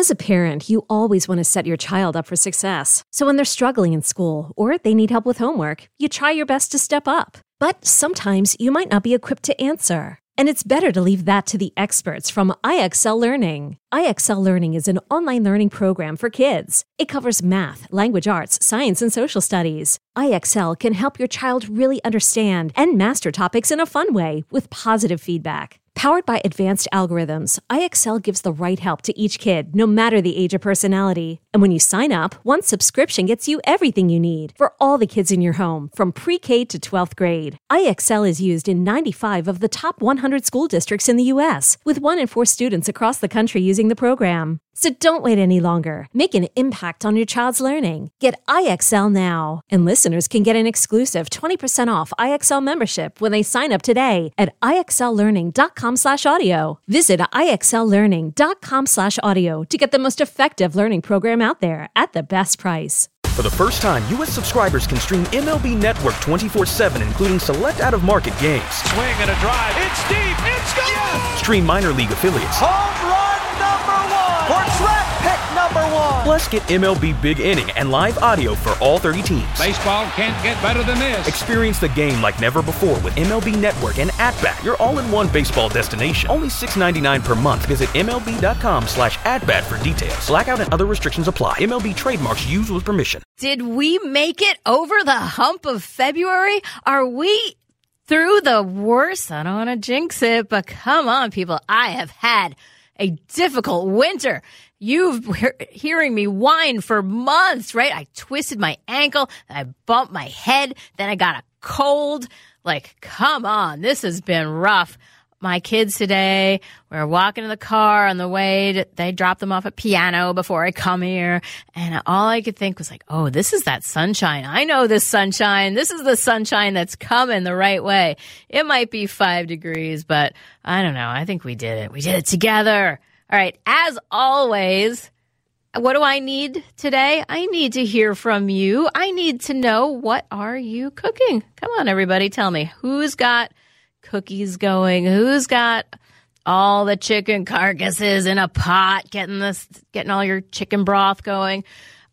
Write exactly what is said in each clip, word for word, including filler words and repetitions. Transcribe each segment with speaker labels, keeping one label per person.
Speaker 1: As a parent, you always want to set your child up for success. So when they're struggling in school or they need help with homework, you try your best to step up. But sometimes you might not be equipped to answer. And it's better to leave that to the experts from I X L Learning. I X L Learning is an online learning program for kids. It covers math, language arts, science, and social studies. I X L can help your child really understand and master topics in a fun way with positive feedback. Powered by advanced algorithms, I X L gives the right help to each kid, no matter the age or personality. And when you sign up, one subscription gets you everything you need for all the kids in your home, from pre-K to twelfth grade. I X L is used in ninety-five of the top one hundred school districts in the U S, with one in four students across the country using the program. So don't wait any longer. Make an impact on your child's learning. Get I X L now. And listeners can get an exclusive twenty percent off I X L membership when they sign up today at ixllearning.com slash audio. Visit ixllearning.com slash audio to get the most effective learning program out there at the best price.
Speaker 2: For the first time, U S subscribers can stream M L B Network twenty-four seven, including select out-of-market games.
Speaker 3: Swing and a drive. It's deep. It's gone. Yes.
Speaker 2: Stream minor league affiliates.
Speaker 3: Home run number one. Or draft pick number one.
Speaker 2: Plus, get M L B Big Inning and live audio for all thirty teams.
Speaker 3: Baseball can't get better than this.
Speaker 2: Experience the game like never before with M L B Network and At-Bat, your all-in-one baseball destination. Only six dollars and ninety-nine cents per month. Visit MLB.com slash at-bat for details. Blackout and other restrictions apply. M L B trademarks used with permission.
Speaker 4: Did we make it over the hump of February? Are we through the worst? I don't want to jinx it, but come on, people. I have had a difficult winter. You've been hearing me whine for months, right? I twisted my ankle, I bumped my head, then I got a cold. Like, come on, this has been rough. My kids today were walking in the car on the way. To, they dropped them off at piano before I come here. And all I could think was like, oh, this is that sunshine. I know this sunshine. This is the sunshine that's coming the right way. It might be five degrees, but I don't know. I think we did it. We did it together. All right. As always, what do I need today? I need to hear from you. I need to know, what are you cooking? Come on, everybody. Tell me, who's got cookies going? Who's got all the chicken carcasses in a pot, getting this, getting all your chicken broth going?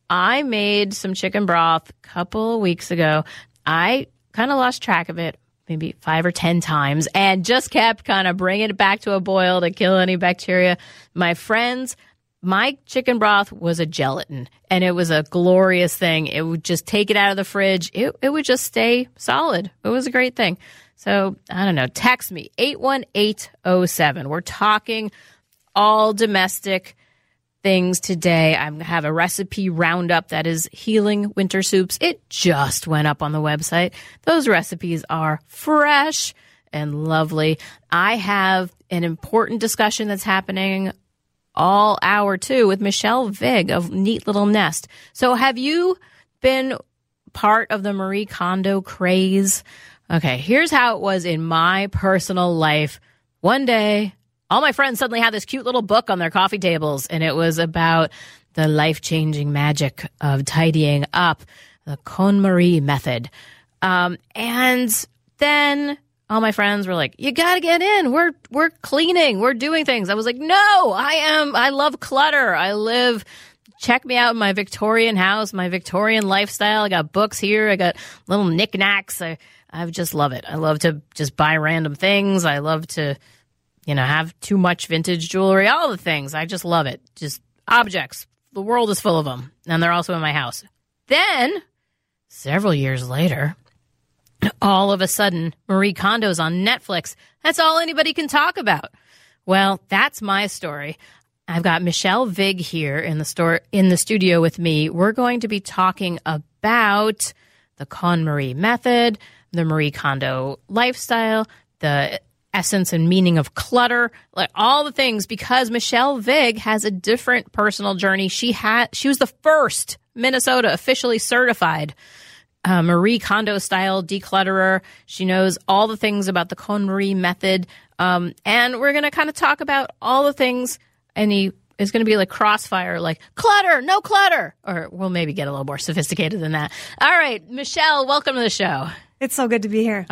Speaker 4: I made some chicken broth a couple of weeks ago. I kind of lost track of it, maybe five or ten times, and just kept kind of bringing it back to a boil to kill any bacteria. My friends, my chicken broth was a gelatin, and it was a glorious thing. It would just take it out of the fridge. It, it would just stay solid. It was a great thing. So, I don't know, text me, eight one eight oh seven. We're talking all domestic things today. I have a recipe roundup that is healing winter soups. It just went up on the website. Those recipes are fresh and lovely. I have an important discussion that's happening all hour two with Michelle Vig of Neat Little Nest. So have you been part of the Marie Kondo craze? Okay, here's how it was in my personal life. One day, all my friends suddenly had this cute little book on their coffee tables, and it was about the life-changing magic of tidying up, the KonMari method. Um, and then all my friends were like, you got to get in. We're we're cleaning. We're doing things. I was like, no, I am. I love clutter. I live. Check me out in my Victorian house, my Victorian lifestyle. I got books here. I got little knickknacks. I, I just love it. I love to just buy random things. I love to, you know, have too much vintage jewelry, all the things. I just love it. Just objects. The world is full of them. And they're also in my house. Then, several years later, all of a sudden, Marie Kondo's on Netflix. That's all anybody can talk about. Well, that's my story. I've got Michelle Vig here in the store in the studio with me. We're going to be talking about the KonMari method, the Marie Kondo lifestyle, the essence and meaning of clutter, like all the things, because Michelle Vig has a different personal journey. She had she was the first Minnesota officially certified uh, Marie Kondo style declutterer. She knows all the things about the KonMari method, um, and we're going to kind of talk about all the things. And he is going to be like crossfire, like clutter, no clutter, or we'll maybe get a little more sophisticated than that. All right, Michelle, welcome to the show.
Speaker 5: It's so good to be here.
Speaker 4: Oh,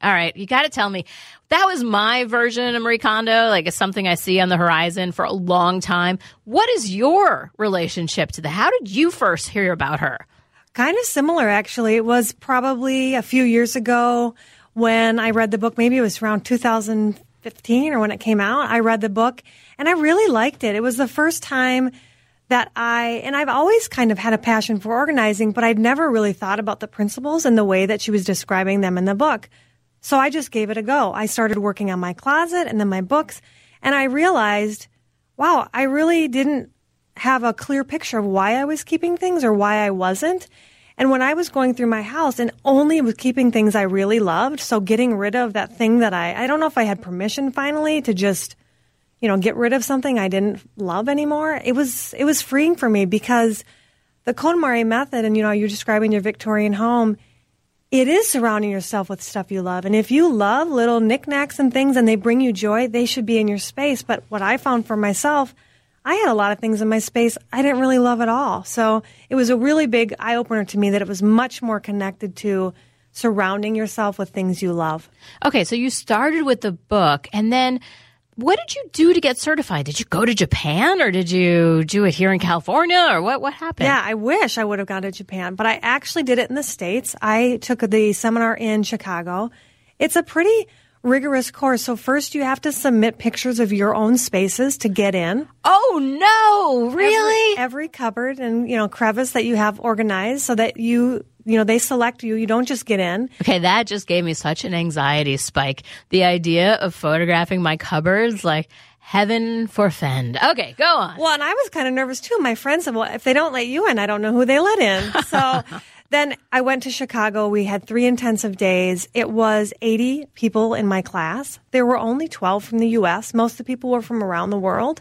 Speaker 4: All right. You got to tell me. That was my version of Marie Kondo. Like, it's something I see on the horizon for a long time. What is your relationship to that? How did you first hear about her?
Speaker 5: Kind of similar, actually. It was probably a few years ago when I read the book. Maybe it was around two thousand fifteen or when it came out. I read the book and I really liked it. It was the first time that I, and I've always kind of had a passion for organizing, but I'd never really thought about the principles and the way that she was describing them in the book. So I just gave it a go. I started working on my closet and then my books, and I realized, wow, I really didn't have a clear picture of why I was keeping things or why I wasn't. And when I was going through my house and only was keeping things I really loved, so getting rid of that thing that I, I don't know if I had permission finally to just, you know, get rid of something I didn't love anymore. It was, it was freeing for me because the KonMari method, and, you know, you're describing your Victorian home, it is surrounding yourself with stuff you love. And if you love little knickknacks and things and they bring you joy, they should be in your space. But what I found for myself, I had a lot of things in my space I didn't really love at all. So it was a really big eye-opener to me that it was much more connected to surrounding yourself with things you love.
Speaker 4: Okay, so you started with the book, and then what did you do to get certified? Did you go to Japan, or did you do it here in California, or what, what happened?
Speaker 5: Yeah, I wish I would have gone to Japan, but I actually did it in the States. I took the seminar in Chicago. It's a pretty rigorous course. So first you have to submit pictures of your own spaces to get in.
Speaker 4: Oh, no, really?
Speaker 5: Every, every cupboard and, you know, crevice that you have organized so that you, you know, they select you. You don't just get in.
Speaker 4: Okay, that just gave me such an anxiety spike. The idea of photographing my cupboards, like, heaven forfend. Okay, go on.
Speaker 5: Well, and I was kind of nervous too. My friend said, well, if they don't let you in, I don't know who they let in. So then I went to Chicago. We had three intensive days. It was eighty people in my class. There were only twelve from the U S. Most of the people were from around the world.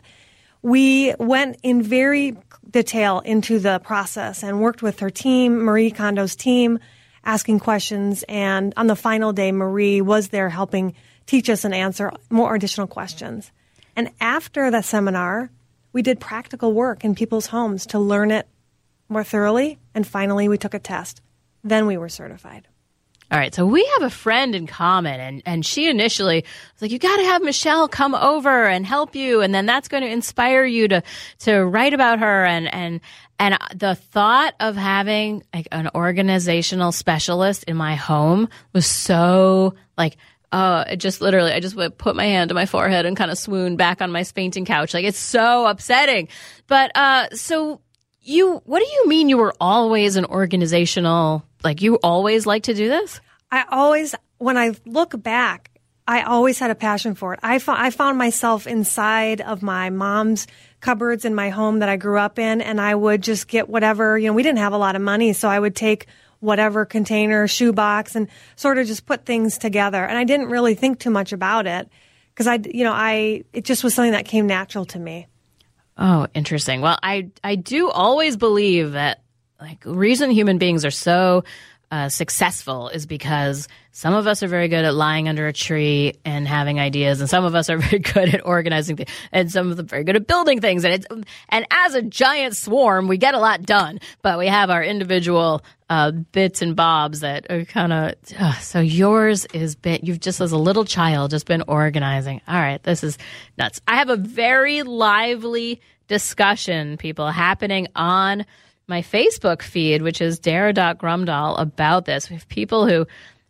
Speaker 5: We went in very detail into the process and worked with her team, Marie Kondo's team, asking questions. And on the final day, Marie was there helping teach us and answer more additional questions. And after the seminar, we did practical work in people's homes to learn it more thoroughly. And finally, we took a test. Then we were certified.
Speaker 4: All right. So we have a friend in common, and, and she initially was like, you got to have Michelle come over and help you. And then that's going to inspire you to, to write about her. And, and, and the thought of having like an organizational specialist in my home was so like, oh, it just literally, I just would put my hand to my forehead and kind of swoon back on my fainting couch. Like, it's so upsetting. But, uh, so you, what do you mean you were always an organizational, like you always like to do this?
Speaker 5: I always, when I look back, I always had a passion for it. I, fo- I found myself inside of my mom's cupboards in my home that I grew up in, and I would just get whatever, you know, we didn't have a lot of money, so I would take whatever container, shoebox, and sort of just put things together. And I didn't really think too much about it because I, you know, I, it just was something that came natural to me.
Speaker 4: Oh, interesting. Well, I, I do always believe that like reason human beings are so uh, successful is because some of us are very good at lying under a tree and having ideas, and some of us are very good at organizing things, and some of them are very good at building things. And it's, and as a giant swarm, we get a lot done, but we have our individual uh, bits and bobs that are kind of. Uh, so yours is been you've just as a little child just been organizing. All right, this is nuts. I have a very lively discussion, people, happening on my Facebook feed, which is Dara dot Grumdahl, about this. We have people who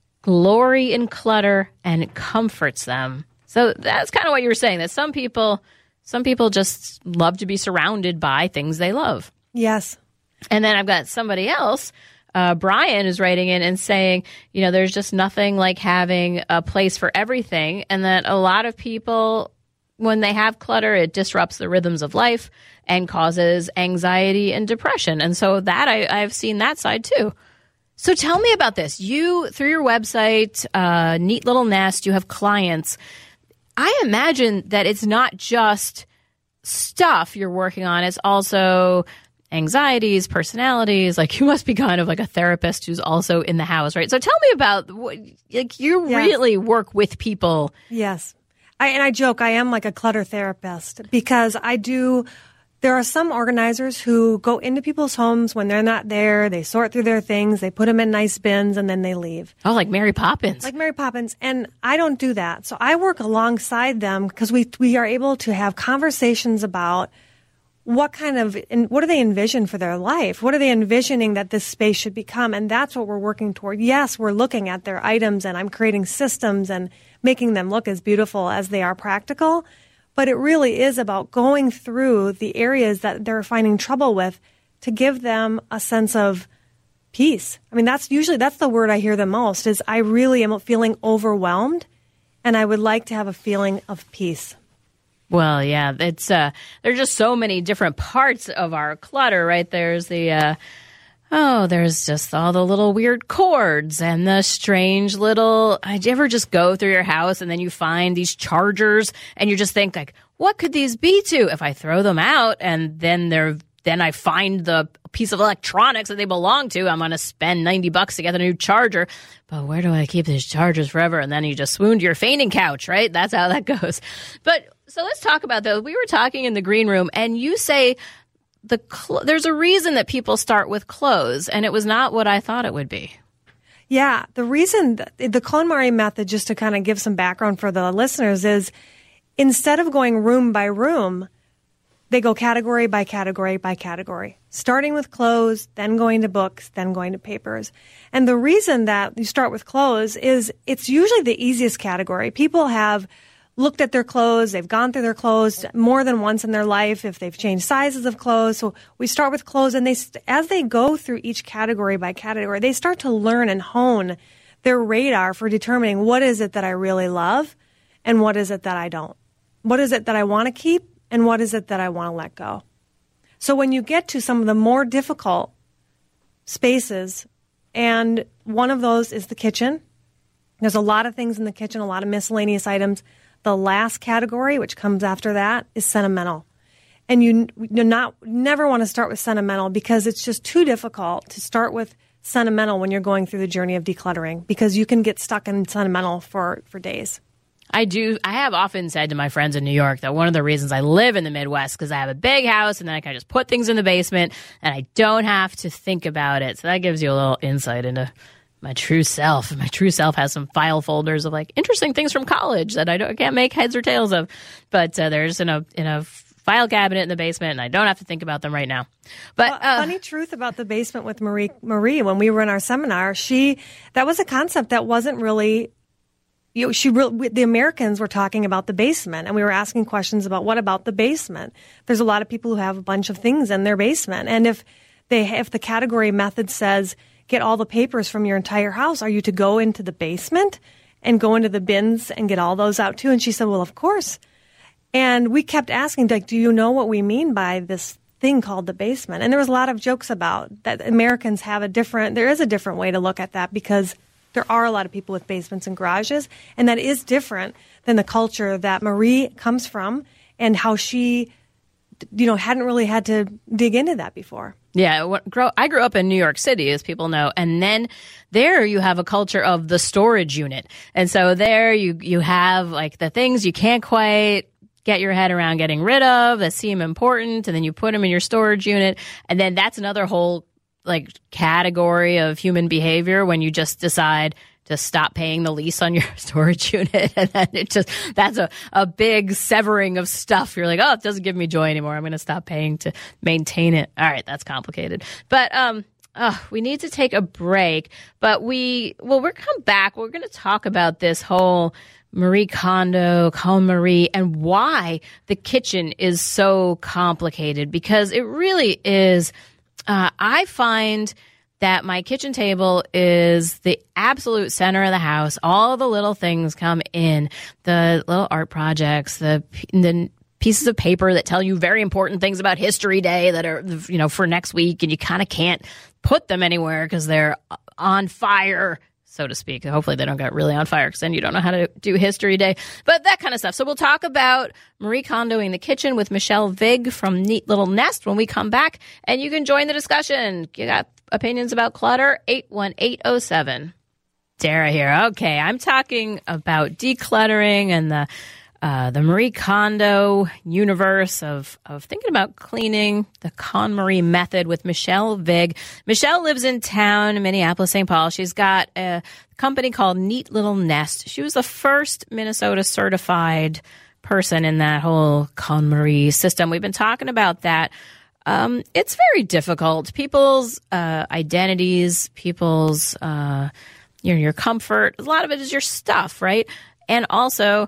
Speaker 4: glory in clutter and it comforts them. So that's kind of what you were saying, that some people, some people just love to be surrounded by things they love.
Speaker 5: Yes.
Speaker 4: And then I've got somebody else, uh, Brian, is writing in and saying, you know, there's just nothing like having a place for everything, and that a lot of people, when they have clutter, it disrupts the rhythms of life and causes anxiety and depression. And so that I, I've seen that side too. So tell me about this. You, through your website, uh, Neat Little Nest, you have clients. I imagine that it's not just stuff you're working on. It's also anxieties, personalities. Like, you must be kind of like a therapist who's also in the house, right? So tell me about, like, you
Speaker 5: Yes.
Speaker 4: really work with people.
Speaker 5: Yes. I, and I joke, I am like a clutter therapist because I do There are some organizers who go into people's homes when they're not there. They sort through their things. They put them in nice bins and then they leave.
Speaker 4: Oh, like Mary Poppins.
Speaker 5: Like Mary Poppins. And I don't do that. So I work alongside them because we, we are able to have conversations about what kind of, what do they envision for their life? What are they envisioning that this space should become? And that's what we're working toward. Yes, we're looking at their items and I'm creating systems and making them look as beautiful as they are practical. But it really is about going through the areas that they're finding trouble with to give them a sense of peace. I mean, that's usually, that's the word I hear the most is I really am feeling overwhelmed and I would like to have a feeling of peace.
Speaker 4: Well, yeah, it's, uh, there's just so many different parts of our clutter, right? There's the, uh, oh, there's just all the little weird cords and the strange little, did you ever just go through your house and then you find these chargers and you just think like, what could these be to if I throw them out and then they're, then I find the piece of electronics that they belong to. I'm going to spend ninety bucks to get a new charger. But where do I keep these chargers forever? And then you just swoon to your fainting couch, right? That's how that goes. But so let's talk about those. We were talking in the green room and you say, The cl- there's a reason that people start with clothes, and it was not what I thought it would be.
Speaker 5: Yeah, the reason, that, the KonMari method, just to kind of give some background for the listeners, is instead of going room by room, they go category by category by category, starting with clothes, then going to books, then going to papers. And the reason that you start with clothes is it's usually the easiest category. People have looked at their clothes, they've gone through their clothes more than once in their life if they've changed sizes of clothes. So we start with clothes, and they, as they go through each category by category, they start to learn and hone their radar for determining what is it that I really love and what is it that I don't. What is it that I want to keep and what is it that I want to let go. So when you get to some of the more difficult spaces, and one of those is the kitchen, there's a lot of things in the kitchen, a lot of miscellaneous items. The last category, which comes after that, is sentimental. And you you not never want to start with sentimental because it's just too difficult to start with sentimental when you're going through the journey of decluttering because you can get stuck in sentimental for, for days.
Speaker 4: I do. I have often said to my friends in New York that one of the reasons I live in the Midwest because I have a big house and then I can just put things in the basement and I don't have to think about it. So that gives you a little insight into my true self. My true self has some file folders of like interesting things from college that I, don't, I can't make heads or tails of, but uh, they're just in a in a file cabinet in the basement, and I don't have to think about them right now. But
Speaker 5: well,
Speaker 4: uh,
Speaker 5: funny truth about the basement with Marie. Marie, when we were in our seminar, she that was a concept that wasn't really. You know, she really, the Americans were talking about the basement, and we were asking questions about what about the basement. There's a lot of people who have a bunch of things in their basement, and if they if the category method says get all the papers from your entire house, are you to go into the basement and go into the bins and get all those out too? And she said, well, of course. And we kept asking, like, do you know what we mean by this thing called the basement? And there was a lot of jokes about that Americans have a different, there is a different way to look at that because there are a lot of people with basements and garages, and that is different than the culture that Marie comes from and how she, you know, hadn't really had to dig into that before.
Speaker 4: Yeah, I grew up in New York City, as people know, and then there you have a culture of the storage unit. And so there you you have like the things you can't quite get your head around getting rid of that seem important, and then you put them in your storage unit, and then that's another whole like category of human behavior when you just decide to stop paying the lease on your storage unit. And then it just, that's a, a big severing of stuff. You're like, oh, it doesn't give me joy anymore. I'm going to stop paying to maintain it. All right. That's complicated. But, um, oh, we need to take a break, but we, well, we're come back. We're going to talk about this whole Marie Kondo, KonMari, and why the kitchen is so complicated, because it really is. Uh, I find that my kitchen table is the absolute center of the house. All the little things come in, the little art projects, the the pieces of paper that tell you very important things about History Day that are, you know, for next week, and you kind of can't put them anywhere because they're on fire, so to speak. Hopefully they don't get really on fire because then you don't know how to do History Day. But that kind of stuff. So we'll talk about Marie Kondoing the kitchen with Michelle Vig from Neat Little Nest when we come back. And you can join the discussion. You got opinions about clutter? eight one eight oh seven. Dara here. Okay, I'm talking about decluttering and the uh, the Marie Kondo universe of, of thinking about cleaning, the KonMari method with Michelle Vig. Michelle lives in town in Minneapolis, Saint Paul. She's got a company called Neat Little Nest. She was the first Minnesota certified person in that whole KonMari system. We've been talking about that. Um, it's very difficult. People's uh, identities, people's uh, your your comfort. A lot of it is your stuff, right? And also,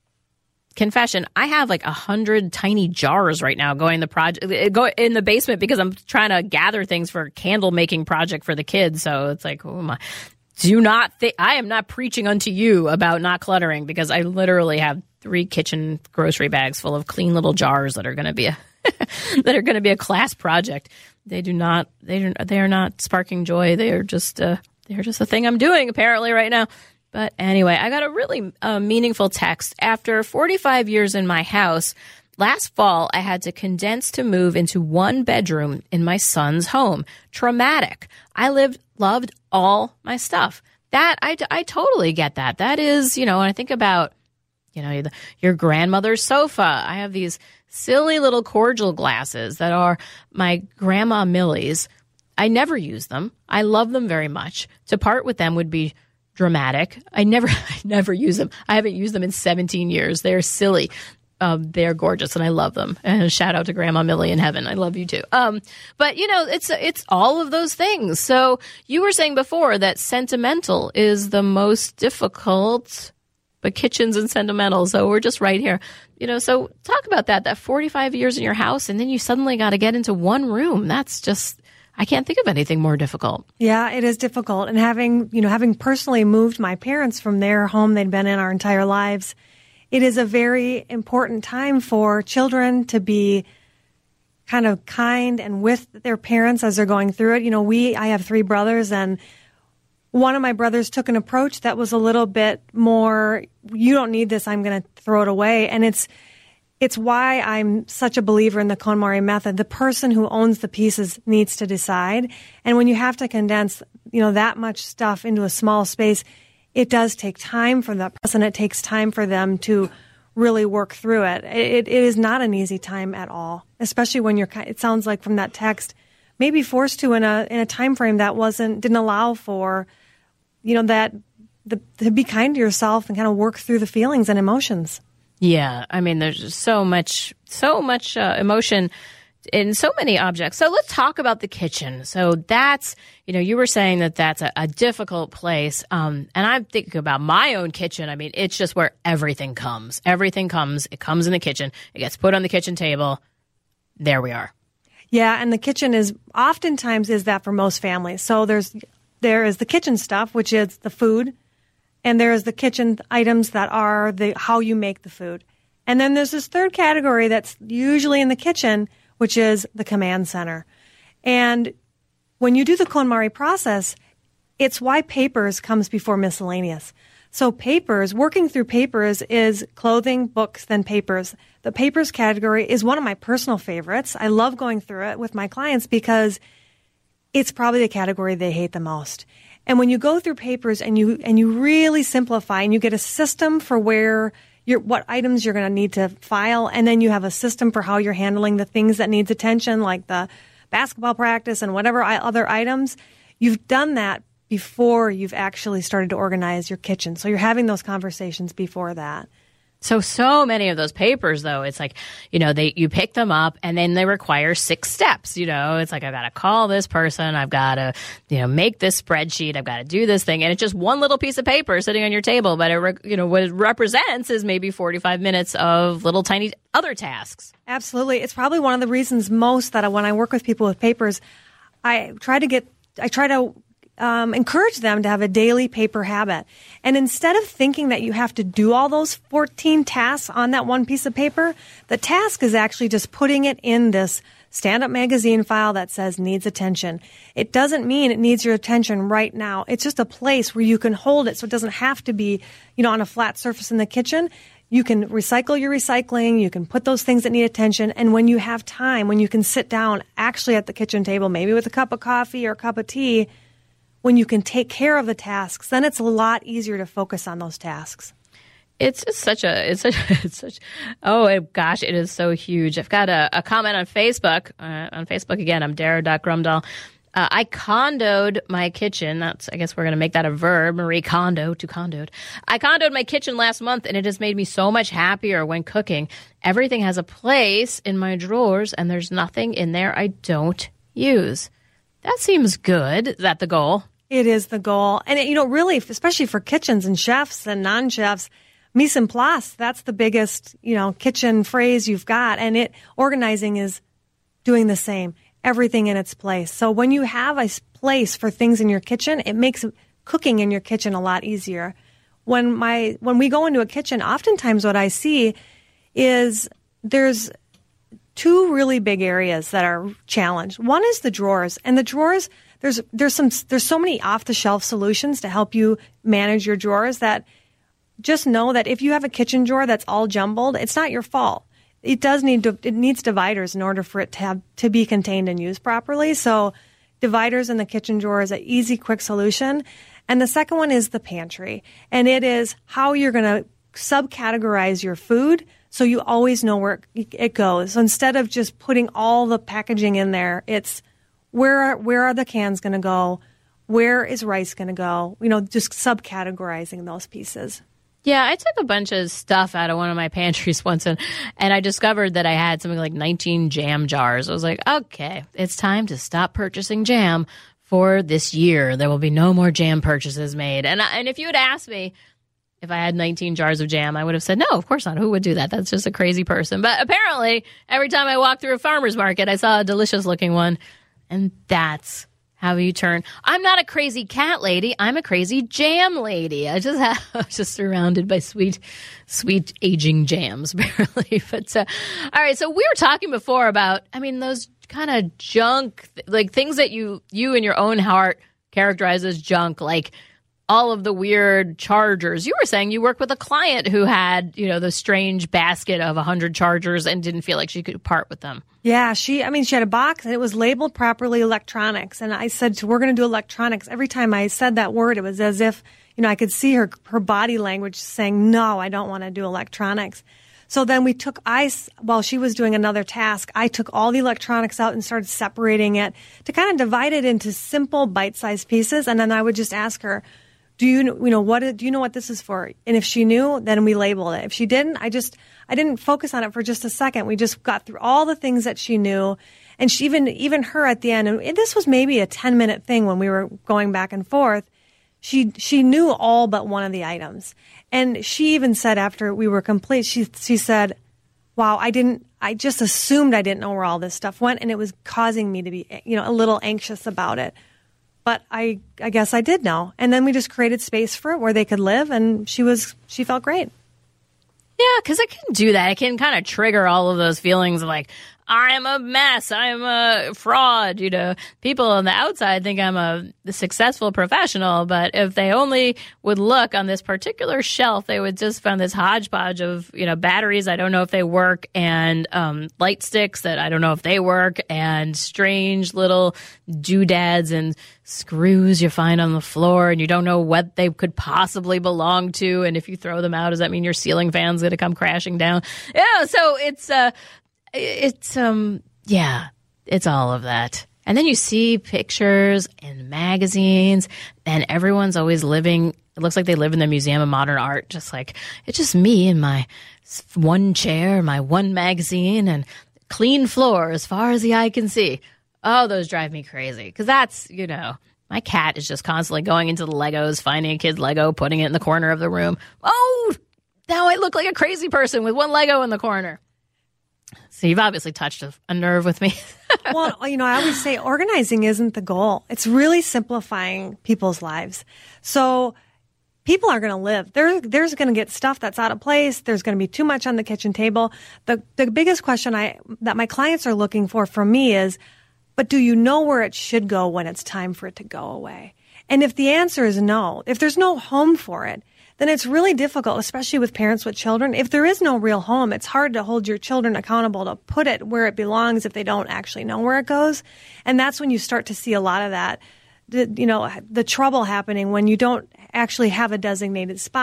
Speaker 4: confession: I have like a hundred tiny jars right now going the project go in the basement because I'm trying to gather things for a candle making project for the kids. So it's like, oh my. Do not think I am not preaching unto you about not cluttering, because I literally have three kitchen grocery bags full of clean little jars that are going to be a that are going to be a class project. They do not they do, they are not sparking joy. They are just uh, they're just a thing I'm doing apparently right now. But anyway, I got a really uh, meaningful text after forty-five years in my house. Last fall, I had to condense to move into one bedroom in my son's home. Traumatic. I lived, loved all my stuff. That, I, I totally get that. That is, you know, when I think about, you know, the, your grandmother's sofa. I have these silly little cordial glasses that are my Grandma Millie's. I never use them. I love them very much. To part with them would be dramatic. I never, I never use them. I haven't used them in seventeen years. They're silly. Um, they're gorgeous, and I love them. And shout out to Grandma Millie in heaven. I love you too. Um, but you know, it's it's all of those things. So you were saying before that sentimental is the most difficult, but kitchens and sentimental. So we're just right here. You know, so talk about that. That forty-five years in your house, and then you suddenly got to get into one room. That's just, I can't think of anything more difficult.
Speaker 5: Yeah, it is difficult. And having, you know, having personally moved my parents from their home they'd been in our entire lives, it is a very important time for children to be kind of kind and with their parents as they're going through it. You know, we, I have three brothers, and one of my brothers took an approach that was a little bit more, you don't need this, I'm going to throw it away. And it's, it's why I'm such a believer in the KonMari method. The person who owns the pieces needs to decide. And when you have to condense, you know, that much stuff into a small space, it does take time for that person. It takes time for them to really work through it. It, it is not an easy time at all, especially when you're, it sounds like from that text, maybe forced to in a, in a time frame that wasn't, didn't allow for, you know, that, the, to be kind to yourself and kind of work through the feelings and emotions.
Speaker 4: Yeah. I mean, there's just so much, so much uh, emotion in so many objects. So let's talk about the kitchen. So that's, you know, you were saying that that's a, a difficult place. Um, and I'm thinking about my own kitchen. I mean, it's just where everything comes. Everything comes. It comes in the kitchen. It gets put on the kitchen table. There we are.
Speaker 5: Yeah. And the kitchen is oftentimes is that for most families. So there's, there is the kitchen stuff, which is the food. And there is the kitchen items that are the, how you make the food. And then there's this third category that's usually in the kitchen, which is the command center. And when you do the KonMari process, it's why papers comes before miscellaneous. So papers, working through papers is clothing, books, then papers. The papers category is one of my personal favorites. I love going through it with my clients because it's probably the category they hate the most. And when you go through papers and you and you really simplify and you get a system for where Your, what items you're going to need to file, and then you have a system for how you're handling the things that needs attention, like the basketball practice and whatever other items. You've done that before you've actually started to organize your kitchen. So you're having those conversations before that.
Speaker 4: So, so many of those papers, though, it's like, you know, they you pick them up and then they require six steps. You know, it's like, I've got to call this person. I've got to, you know, make this spreadsheet. I've got to do this thing. And it's just one little piece of paper sitting on your table. But, it re- you know, what it represents is maybe forty-five minutes of little tiny other tasks.
Speaker 5: Absolutely. It's probably one of the reasons most that when I work with people with papers, I try to get, I try to Um, encourage them to have a daily paper habit. And instead of thinking that you have to do all those fourteen tasks on that one piece of paper, the task is actually just putting it in this stand-up magazine file that says needs attention. It doesn't mean it needs your attention right now. It's just a place where you can hold it so it doesn't have to be, you know, on a flat surface in the kitchen. You can recycle your recycling. You can put those things that need attention. And when you have time, when you can sit down actually at the kitchen table, maybe with a cup of coffee or a cup of tea, when you can take care of the tasks, then it's a lot easier to focus on those tasks.
Speaker 4: It's just such a, it's such, it's such, oh it, gosh, it is so huge. I've got a, a comment on Facebook, uh, on Facebook again, I'm Dara dot Grumdahl. Uh, I condoed my kitchen. That's, I guess we're going to make that a verb. Marie Kondo to condoed. I condoed my kitchen last month, and it has made me so much happier when cooking. Everything has a place in my drawers, and there's nothing in there I don't use. That seems good. Is that the goal?
Speaker 5: It is the goal. And, it, you know, really, especially for kitchens and chefs and non-chefs, mise en place, that's the biggest, you know, kitchen phrase you've got. And it organizing is doing the same. Everything in its place. So when you have a place for things in your kitchen, it makes cooking in your kitchen a lot easier. When my when we go into a kitchen, oftentimes what I see is there's two really big areas that are challenged. One is the drawers, and the drawers there's there's some there's so many off-the-shelf solutions to help you manage your drawers that just know that if you have a kitchen drawer that's all jumbled, it's not your fault. It does need to, it needs dividers in order for it to have to be contained and used properly. So dividers in the kitchen drawer is an easy, quick solution. And the second one is the pantry. And it is how you're going to subcategorize your food so you always know where it goes. So instead of just putting all the packaging in there, it's where are, where are the cans going to go? Where is rice going to go? You know, just subcategorizing those pieces.
Speaker 4: Yeah, I took a bunch of stuff out of one of my pantries once, and, and I discovered that I had something like nineteen jam jars. I was like, okay, it's time to stop purchasing jam for this year. There will be no more jam purchases made. And, and if you had asked me if I had nineteen jars of jam, I would have said, no, of course not. Who would do that? That's just a crazy person. But apparently, every time I walked through a farmer's market, I saw a delicious-looking one, and that's how you turn. I'm not a crazy cat lady. I'm a crazy jam lady. I just have, I'm just surrounded by sweet, sweet aging jams, barely. But uh, all right. So we were talking before about, I mean, those kind of junk, like things that you you in your own heart characterize as junk, like all of the weird chargers. You were saying you worked with a client who had, you know, the strange basket of one hundred chargers and didn't feel like she could part with them.
Speaker 5: Yeah, she, I mean, she had a box and it was labeled properly electronics. And I said, we're going to do electronics. Every time I said that word, it was as if, you know, I could see her, her body language saying, no, I don't want to do electronics. So then we took ice while she was doing another task. I took all the electronics out and started separating it to kind of divide it into simple bite-sized pieces. And then I would just ask her, do you, you know, what, do you know what this is for? And if she knew, then we labeled it. If she didn't, I just, I didn't focus on it for just a second. We just got through all the things that she knew. And she even, even her at the end, and this was maybe a ten minute thing when we were going back and forth. She, she knew all but one of the items. And she even said after we were complete, she, she said, wow, I didn't, I just assumed I didn't know where all this stuff went. And it was causing me to be, you know, a little anxious about it. But I, I guess I did know. And then we just created space for it where they could live. And she was, she felt great.
Speaker 4: Yeah, because I can do that. I can kind of trigger all of those feelings of like, I'm a mess. I'm a fraud. You know, people on the outside think I'm a successful professional, but if they only would look on this particular shelf, they would just find this hodgepodge of, you know, batteries. I don't know if they work, and um, light sticks that I don't know if they work, and strange little doodads and screws you find on the floor, and you don't know what they could possibly belong to. And if you throw them out, does that mean your ceiling fan's going to come crashing down? Yeah, so it's uh, it's um, yeah, it's all of that. And then you see pictures in magazines, and everyone's always living. It looks like they live in the Museum of Modern Art, just like it's just me and my one chair, my one magazine, and clean floor as far as the eye can see. Oh, those drive me crazy because that's, you know, my cat is just constantly going into the Legos, finding a kid's Lego, putting it in the corner of the room. Oh, now I look like a crazy person with one Lego in the corner. So you've obviously touched a, a nerve with me.
Speaker 5: Well, you know, I always say organizing isn't the goal. It's really simplifying people's lives. So people are going to live. There, there's going to get stuff that's out of place. There's going to be too much on the kitchen table. The the biggest question I that my clients are looking for from me is, but do you know where it should go when it's time for it to go away? And if the answer is no, if there's no home for it, then it's really difficult, especially with parents with children. If there is no real home, it's hard to hold your children accountable to put it where it belongs if they don't actually know where it goes. And that's when you start to see a lot of that, the, you know, the trouble happening when you don't actually have a designated spot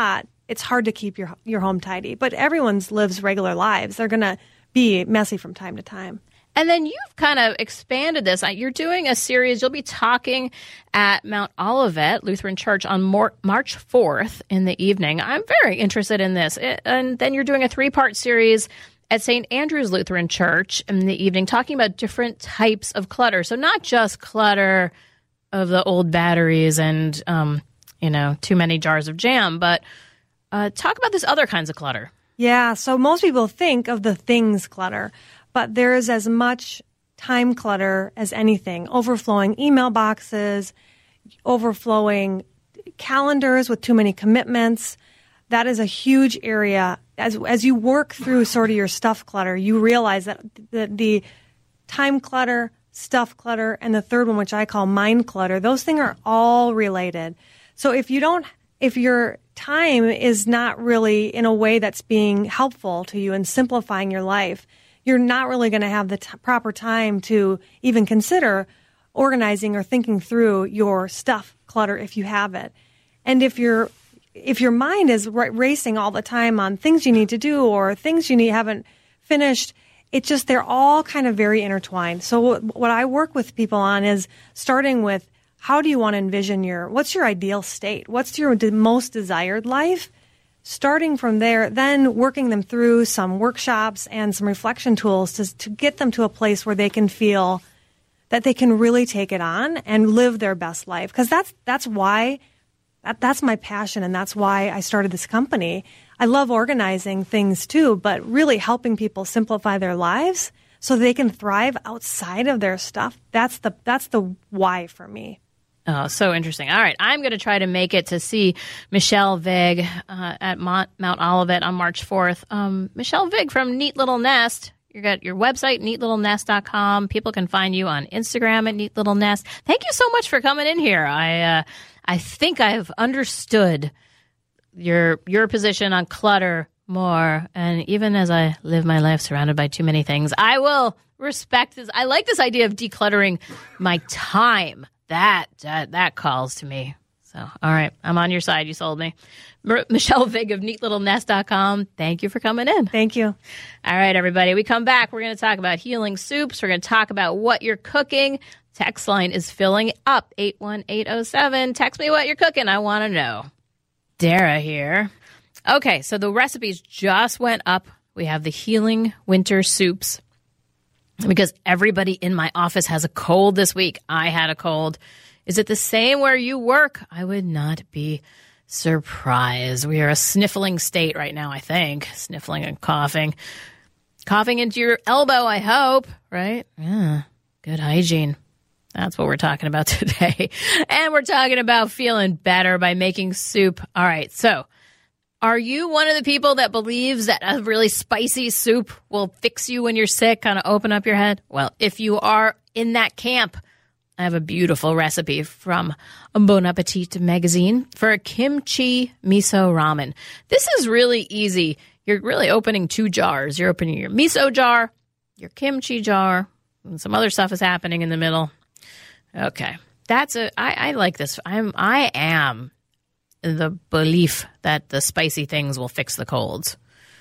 Speaker 5: it's hard to keep your your home tidy. But everyone's lives regular lives. They're going to be messy from time to time.
Speaker 4: And then you've kind of expanded this. You're doing a series. You'll be talking at Mount Olivet Lutheran Church on March fourth in the evening. I'm very interested in this. And then you're doing a three-part series at Saint Andrew's Lutheran Church in the evening, talking about different types of clutter. So not just clutter of the old batteries and, um, you know, too many jars of jam, but uh, talk about this other kinds of clutter.
Speaker 5: Yeah, so most people think of the things clutter, but there is as much time clutter as anything. Overflowing email boxes, overflowing calendars with too many commitments. That is a huge area. As as you work through sort of your stuff clutter, you realize that the, the time clutter, stuff clutter, and the third one, which I call mind clutter, those things are all related. So if you don't, if your time is not really in a way that's being helpful to you and simplifying your life, you're not really going to have the t- proper time to even consider organizing or thinking through your stuff clutter if you have it. And if your if your mind is r- racing all the time on things you need to do or things you need haven't finished, it just they're all kind of very intertwined. So w- what I work with people on is starting with how do you want to envision your what's your ideal state? What's your de- most desired life? Starting from there, then working them through some workshops and some reflection tools to, to get them to a place where they can feel that they can really take it on and live their best life. Because that's that's why, that, that's my passion, and that's why I started this company. I love organizing things too, but really helping people simplify their lives so they can thrive outside of their stuff. That's the that's the why for me.
Speaker 4: Oh, so interesting. All right. I'm going to try to make it to see Michelle Vig uh, at Mount, Mount Olivet on March fourth. Um, Michelle Vig from Neat Little Nest. You got your website, neat little nest dot com. People can find you on Instagram at Neat Little Nest. Thank you so much for coming in here. I uh, I think I've understood your your position on clutter more. And even as I live my life surrounded by too many things, I will respect this. I like this idea of decluttering my time. That, that that calls to me. So, all right, I'm on your side. You sold me. M- Michelle Vig of neat little nest dot com. Thank you for coming in.
Speaker 5: Thank you.
Speaker 4: All right, everybody. We come back. We're going to talk about healing soups. We're going to talk about what you're cooking. Text line is filling up. eight one eight oh seven. Text me what you're cooking. I want to know. Dara here. Okay, so the recipes just went up. We have the healing winter soups. Because everybody in my office has a cold this week. I had a cold. Is it the same where you work? I would not be surprised. We are a sniffling state right now, I think. Sniffling and coughing. Coughing into your elbow, I hope, right? Yeah, good hygiene. That's what we're talking about today. And we're talking about feeling better by making soup. All right, so are you one of the people that believes that a really spicy soup will fix you when you're sick, kind of open up your head? Well, if you are in that camp, I have a beautiful recipe from Bon Appetit magazine for a kimchi miso ramen. This is really easy. You're really opening two jars. You're opening your miso jar, your kimchi jar, and some other stuff is happening in the middle. Okay. That's a, I, I like this. I'm, I am the belief that the spicy things will fix the colds.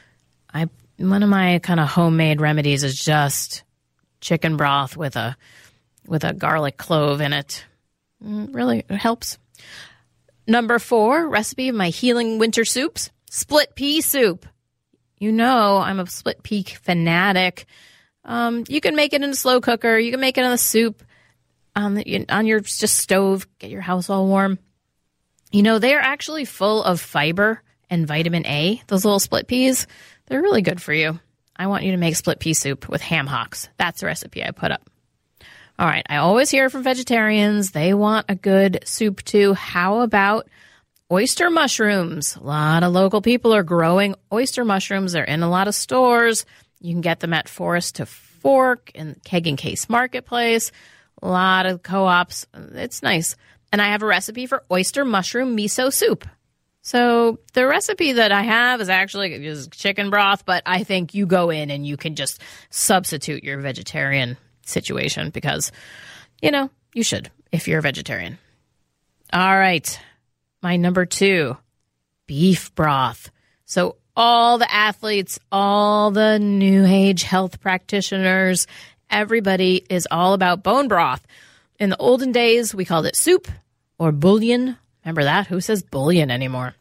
Speaker 4: I one of my kind of homemade remedies is just chicken broth with a with a garlic clove in it. It really it helps. Number four recipe of my healing winter soups: split pea soup. You know I'm a split pea fanatic. Um, you can make it in a slow cooker. You can make it in a soup on the, on your just stove. Get your house all warm. You know, they are actually full of fiber and vitamin A, those little split peas. They're really good for you. I want you to make split pea soup with ham hocks. That's the recipe I put up. All right, I always hear from vegetarians. They want a good soup too. How about oyster mushrooms? A lot of local people are growing oyster mushrooms. They're in a lot of stores. You can get them at Forest to Fork and Keg and Case Marketplace. A lot of co-ops. It's nice. And I have a recipe for oyster mushroom miso soup. So the recipe that I have is actually just chicken broth, but I think you go in and you can just substitute your vegetarian situation because, you know, you should if you're a vegetarian. All right. My number two, beef broth. So all the athletes, all the new age health practitioners, everybody is all about bone broth. In the olden days, we called it soup or bouillon. Remember that? Who says bouillon anymore?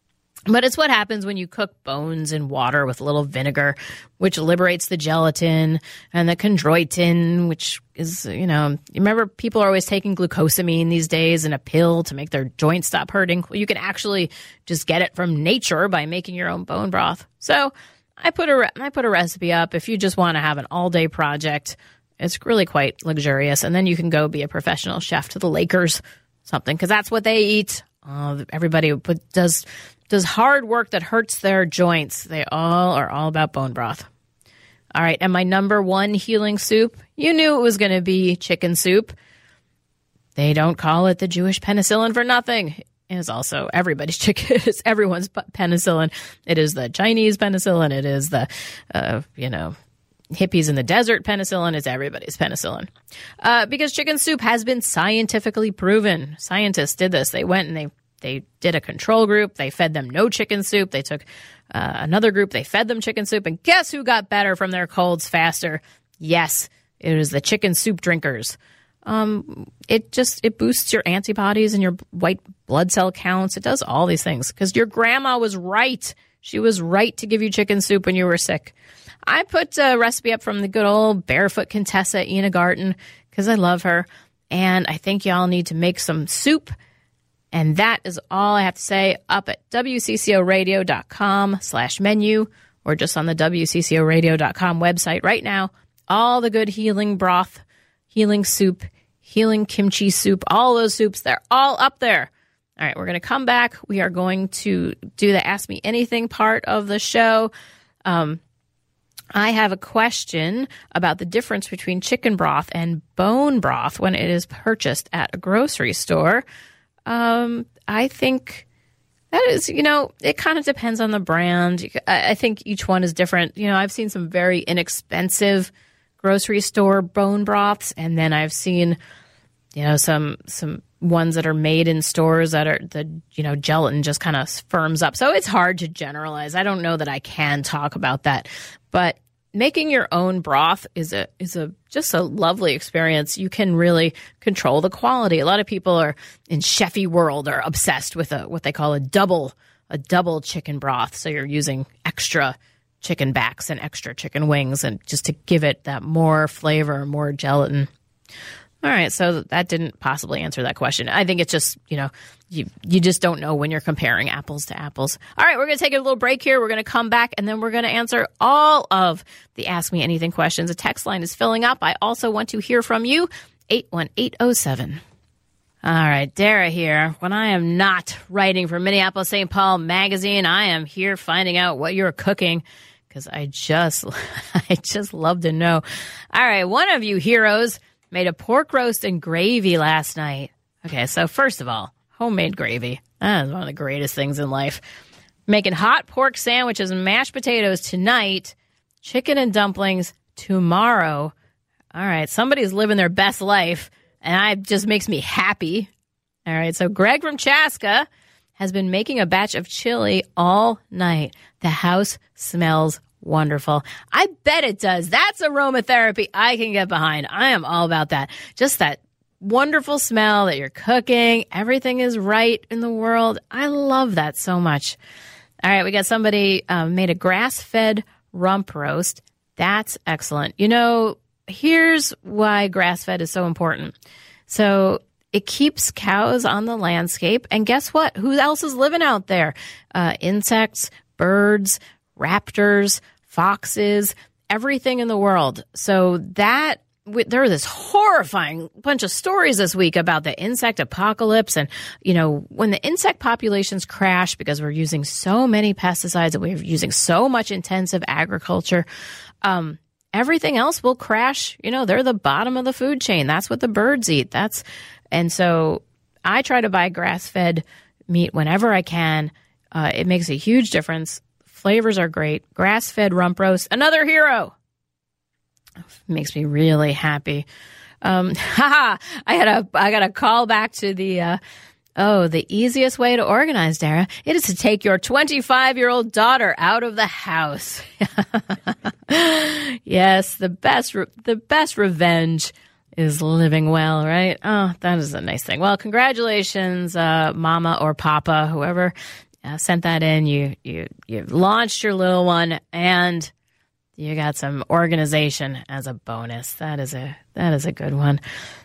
Speaker 4: But it's what happens when you cook bones in water with a little vinegar, which liberates the gelatin, and the chondroitin, which is, you know, you remember people are always taking glucosamine these days in a pill to make their joints stop hurting. Well, you can actually just get it from nature by making your own bone broth. So I put a, I put a recipe up. If you just want to have an all-day project, it's really quite luxurious. And then you can go be a professional chef to the Lakers, something, because that's what they eat. Uh, everybody put, does... does hard work that hurts their joints. They all are all about bone broth. All right, and my number one healing soup, you knew it was going to be chicken soup. They don't call it the Jewish penicillin for nothing. It is also everybody's chicken. It's everyone's penicillin. It is the Chinese penicillin. It is the, uh, you know, hippies in the desert penicillin. It's everybody's penicillin. Uh, because chicken soup has been scientifically proven. Scientists did this. They went and they They did a control group. They fed them no chicken soup. They took uh, another group. They fed them chicken soup. And guess who got better from their colds faster? Yes, it was the chicken soup drinkers. Um, it just, it boosts your antibodies and your white blood cell counts. It does all these things because your grandma was right. She was right to give you chicken soup when you were sick. I put a recipe up from the good old barefoot Contessa Ina Garten because I love her. And I think y'all need to make some soup. And that is all I have to say up at W C C O radio dot com slash menu or just on the W C C O radio dot com website right now. All the good healing broth, healing soup, healing kimchi soup, all those soups, they're all up there. All right, we're going to come back. We are going to do the Ask Me Anything part of the show. Um, I have a question about the difference between chicken broth and bone broth when it is purchased at a grocery store. Um, I think that is, you know, it kind of depends on the brand. I think each one is different. You know, I've seen some very inexpensive grocery store bone broths, and then I've seen, you know, some some ones that are made in stores that are the, you know, gelatin just kind of firms up. So it's hard to generalize. I don't know that I can talk about that, but making your own broth is a is a just a lovely experience. You can really control the quality. A lot of people are in chefy world are obsessed with a what they call a double a double chicken broth. So you're using extra chicken backs and extra chicken wings, and just to give it that more flavor, more gelatin. All right, so that didn't possibly answer that question. I think it's just, you know, you you just don't know when you're comparing apples to apples. All right, we're going to take a little break here. We're going to come back, and then we're going to answer all of the Ask Me Anything questions. The text line is filling up. I also want to hear from you, eight one eight oh seven. All right, Dara here. When I am not writing for Minneapolis Saint Paul Magazine, I am here finding out what you're cooking because I just, I just love to know. All right, one of you heroes made a pork roast and gravy last night. Okay, so first of all, homemade gravy. That is one of the greatest things in life. Making hot pork sandwiches and mashed potatoes tonight. Chicken and dumplings tomorrow. All right, somebody's living their best life, and it just makes me happy. All right, so Greg from Chaska has been making a batch of chili all night. The house smells wonderful. I bet it does. That's aromatherapy I can get behind. I am all about that. Just that wonderful smell that you're cooking. Everything is right in the world. I love that so much. All right, we got somebody um, made a grass-fed rump roast. That's excellent. You know, here's why grass-fed is so important. So it keeps cows on the landscape. And guess what? Who else is living out there? Uh, insects, birds, raptors, foxes, everything in the world. So that there are this horrifying bunch of stories this week about the insect apocalypse. And, you know, when the insect populations crash because we're using so many pesticides and we're using so much intensive agriculture, um, everything else will crash. You know, they're the bottom of the food chain. That's what the birds eat. That's, and so I try to buy grass-fed meat whenever I can. Uh, it makes a huge difference. Flavors are great. Grass-fed rump roast, another hero. Makes me really happy. Um, haha! I had a I got a call back to the uh, Oh, the easiest way to organize, Dara, it is to take your twenty-five-year-old daughter out of the house. Yes, the best re- the best revenge is living well, right? Oh, that is a nice thing. Well, congratulations, uh, mama or papa, whoever uh, sent that in. You you you launched your little one, and you got some organization as a bonus. That is a that is a good one.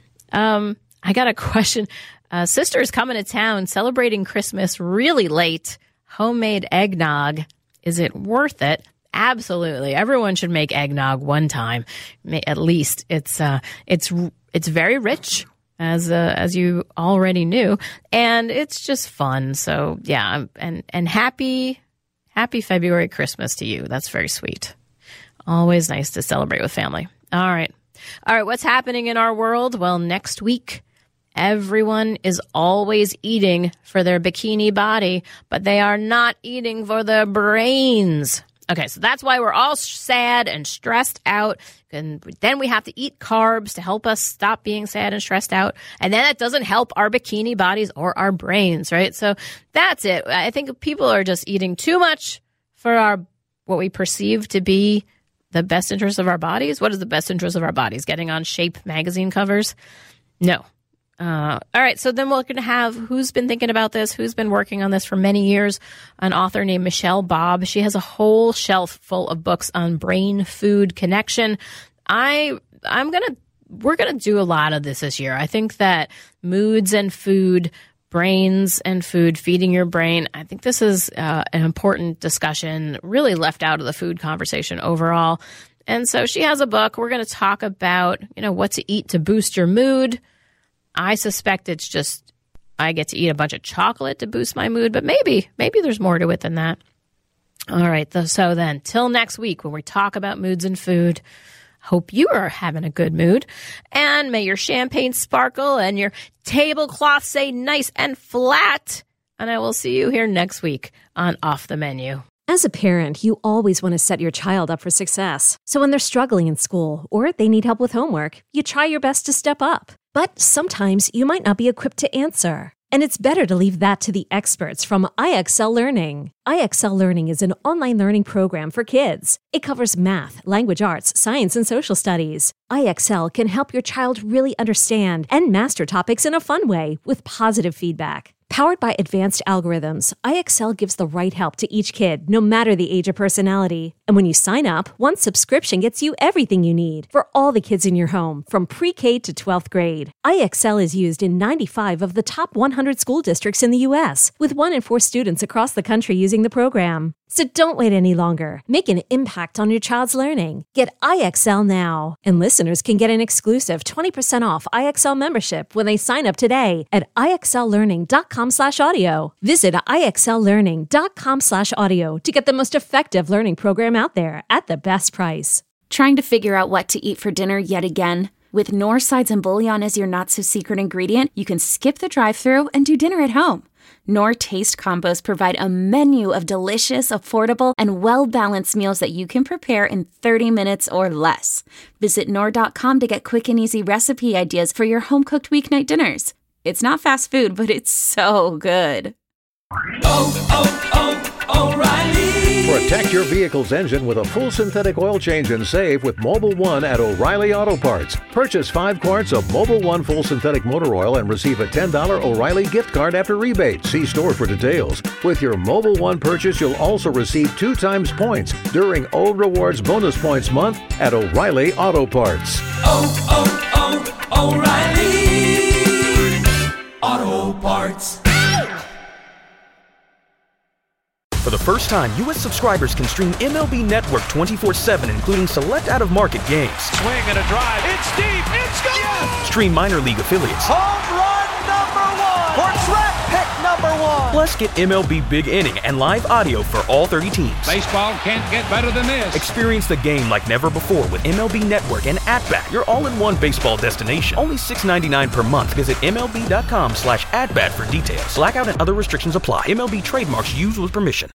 Speaker 4: Um, I got a question. Uh, sister is coming to town celebrating Christmas really late. Homemade eggnog. Is it worth it? Absolutely. Everyone should make eggnog one time, at least. It's uh, it's it's very rich, as uh, as you already knew, and it's just fun. So yeah, and and happy happy February Christmas to you. That's very sweet. Always nice to celebrate with family. All right, all right. What's happening in our world? Well, next week, everyone is always eating for their bikini body, but they are not eating for their brains. Okay, so that's why we're all sad and stressed out. And then we have to eat carbs to help us stop being sad and stressed out. And then it doesn't help our bikini bodies or our brains, right? So that's it. I think people are just eating too much for our what we perceive to be the best interest of our bodies. What is the best interest of our bodies? Getting on Shape magazine covers? No. Uh, all right, so then we're going to have who's been thinking about this, who's been working on this for many years, an author named Michelle Bobb. She has a whole shelf full of books on brain-food connection. I, I'm going to, we're going to do a lot of this this year. I think that moods and food, brains and food, feeding your brain, I think this is uh, an important discussion, really left out of the food conversation overall. And so she has a book. We're going to talk about, you know, what to eat to boost your mood. I suspect it's just I get to eat a bunch of chocolate to boost my mood, but maybe, maybe there's more to it than that. All right. So then, till next week when we talk about moods and food, hope you are having a good mood. And may your champagne sparkle and your tablecloth say nice and flat. And I will see you here next week on Off the Menu.
Speaker 1: As a parent, you always want to set your child up for success. So when they're struggling in school or they need help with homework, you try your best to step up. But sometimes you might not be equipped to answer. And it's better to leave that to the experts from I X L Learning. I X L Learning is an online learning program for kids. It covers math, language arts, science, and social studies. I X L can help your child really understand and master topics in a fun way with positive feedback. Powered by advanced algorithms, I X L gives the right help to each kid, no matter the age or personality. And when you sign up, one subscription gets you everything you need for all the kids in your home, from pre-K to twelfth grade. I X L is used in ninety-five of the top one hundred school districts in the U S, with one in four students across the country using the program. So don't wait any longer. Make an impact on your child's learning. Get I X L now. And listeners can get an exclusive twenty percent off I X L membership when they sign up today at ixllearning.com slash audio. Visit ixllearning.com slash audio to get the most effective learning program out there at the best price.
Speaker 6: Trying to figure out what to eat for dinner yet again? With Knorr sides and bouillon as your not-so-secret ingredient, you can skip the drive-thru and do dinner at home. Knorr Taste Combos provide a menu of delicious, affordable, and well-balanced meals that you can prepare in thirty minutes or less. Visit Knorr dot com to get quick and easy recipe ideas for your home-cooked weeknight dinners. It's not fast food, but it's so good.
Speaker 7: Oh, oh, oh, O'Reilly.
Speaker 8: Protect your vehicle's engine with a full synthetic oil change and save with Mobil one at O'Reilly Auto Parts. Purchase five quarts of Mobil one full synthetic motor oil and receive a ten dollars O'Reilly gift card after rebate. See store for details. With your Mobil one purchase, you'll also receive two times points during O Rewards Bonus Points Month at O'Reilly Auto Parts.
Speaker 7: Oh, oh, oh, O'Reilly Auto Parts.
Speaker 2: For the first time, U S subscribers can stream M L B Network twenty-four seven, including select out-of-market games.
Speaker 3: Swing and a drive. It's deep. It's gone. Yes.
Speaker 2: Stream minor league affiliates.
Speaker 3: Home run number one. Or track pick number one.
Speaker 2: Plus, get M L B Big Inning and live audio for all thirty teams.
Speaker 9: Baseball can't get better than this.
Speaker 2: Experience the game like never before with M L B Network and At-Bat, your all-in-one baseball destination. Only six ninety-nine per month. Visit MLB.com slash at-bat for details. Blackout and other restrictions apply. M L B trademarks used with permission.